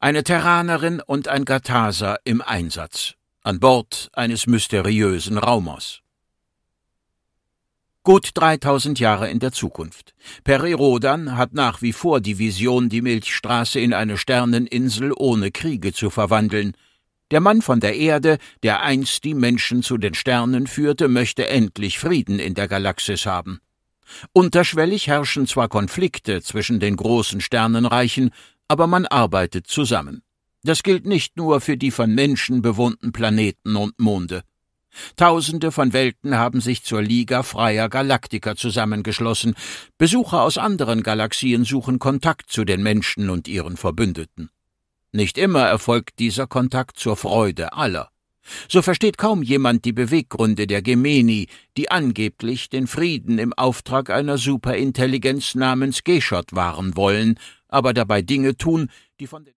Eine Terranerin und ein Gataser im Einsatz, an Bord eines mysteriösen Raumers. Gut 3000 Jahre in der Zukunft. Peri Rodan hat nach wie vor die Vision, die Milchstraße in eine Sterneninsel ohne Kriege zu verwandeln. Der Mann von der Erde, der einst die Menschen zu den Sternen führte, möchte endlich Frieden in der Galaxis haben. Unterschwellig herrschen zwar Konflikte zwischen den großen Sternenreichen, aber man arbeitet zusammen. Das gilt nicht nur für die von Menschen bewohnten Planeten und Monde. Tausende von Welten haben sich zur Liga freier Galaktiker zusammengeschlossen. Besucher aus anderen Galaxien suchen Kontakt zu den Menschen und ihren Verbündeten. Nicht immer erfolgt dieser Kontakt zur Freude aller. So versteht kaum jemand die Beweggründe der Gemeni, die angeblich den Frieden im Auftrag einer Superintelligenz namens Geschott wahren wollen, aber dabei Dinge tun, die von den